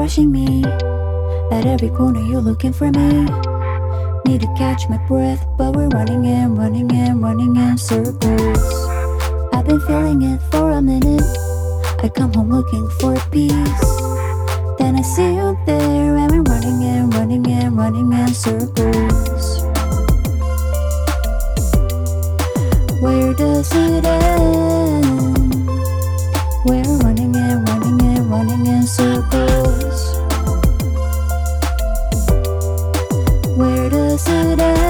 rushing me. At every corner you're looking for me. Need to catch my breath, but we're running in circles. I've been feeling it for a minute. I come home looking for peace. Then I see you there, and we're running in circles. Where does it end? We're running in circles. Where does it end?